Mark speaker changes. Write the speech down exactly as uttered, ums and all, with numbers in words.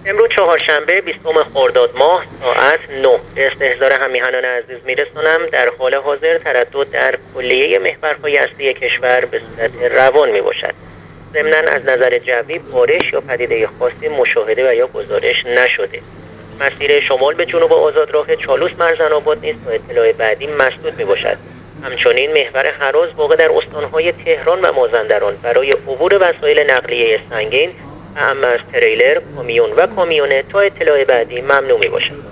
Speaker 1: امروز چهارشنبه بیستم خرداد ماه ساعت نه به استحضار همیهنان عزیز میرسونم. در حال حاضر تردد در کلیه محورهای اصلی کشور به صورت روان می باشد. ضمناً از نظر جوی بارش یا پدیده خاصی مشاهده و یا گزارش نشده. مسیر شمال به جنوب آزادراه چالوس مرزن آباد نیز تا اطلاع بعدی مسدود می باشد. همچنین محور هراز واقع در استانهای تهران و مازندران برای عبور وسایل نقلیه سنگین اما از تریلر، کامیون و کامیونه تا اطلاع بعدی ممنوع می باشد.